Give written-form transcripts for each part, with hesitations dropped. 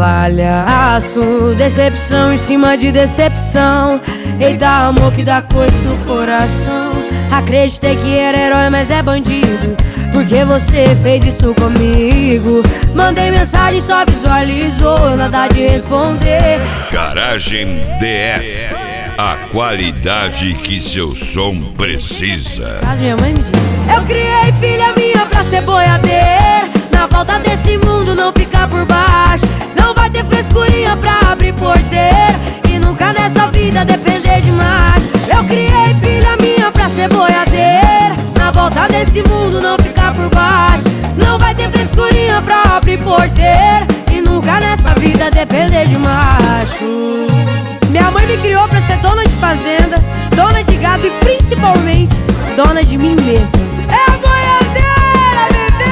palhaço, decepção em cima de decepção. Eita, amor que dá coisa no coração. Acreditei que era herói, mas é bandido, porque você fez isso comigo. Mandei mensagem, só visualizou, nada de responder. Garagem DF, a qualidade que seu som precisa. Mas minha mãe me disse: eu criei filha minha pra ser boiadeira, na volta desse mundo não ficar por baixo. Não vai ter frescurinha pra abrir porteira, e nunca nessa vida depender demais. Eu criei filha minha pra ser boiadeira, na volta desse mundo não ficar por baixo. Não vai ter frescurinha pra abrir porteira, e nunca nessa vida depender de macho. Minha mãe me criou pra ser dona de fazenda, dona de gado e principalmente dona de mim mesma. É a boiadeira,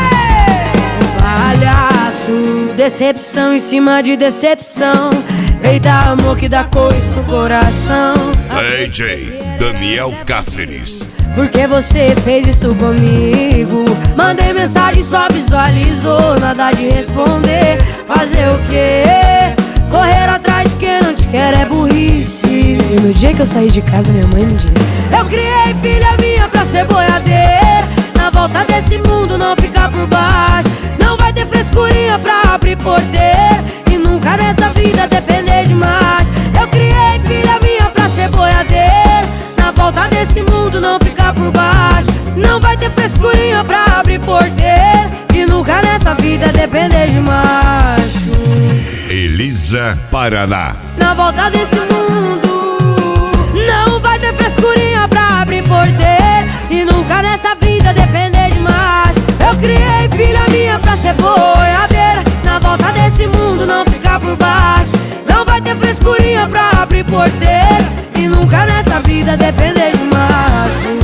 bebê! Palhaço, decepção em cima de decepção. Eita, amor que dá coisa no coração. DJ Daniel Cáceres, porque você fez isso comigo. Mandei mensagem, só visualizou, nada de responder. Fazer o quê? Correr atrás de quem não te quer é burrice. E no dia que eu saí de casa, minha mãe me disse: eu criei filha minha pra ser boiadeira, na volta desse mundo não ficar por baixo. Não vai ter frescurinha pra abrir porteira, e nunca nessa vida depender de mais. Eu criei filha minha pra ser boiadeira, na volta desse mundo não ficar por baixo. Não vai ter frescurinha pra abrir porteira, e nunca nessa vida depender de macho. Elisa Paraná, Na volta desse mundo não vai ter frescurinha pra abrir porteira, e nunca nessa vida depender de macho. Eu criei filha minha pra ser boiadeira, na volta desse mundo não ficar por baixo. Não vai ter frescurinha pra abrir porteira, e nunca nessa vida depender de macho.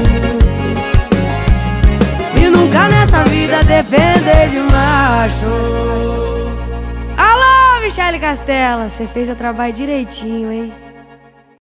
E nunca nessa vida depender de macho. Alô, Michele Castela, você fez seu trabalho direitinho, hein?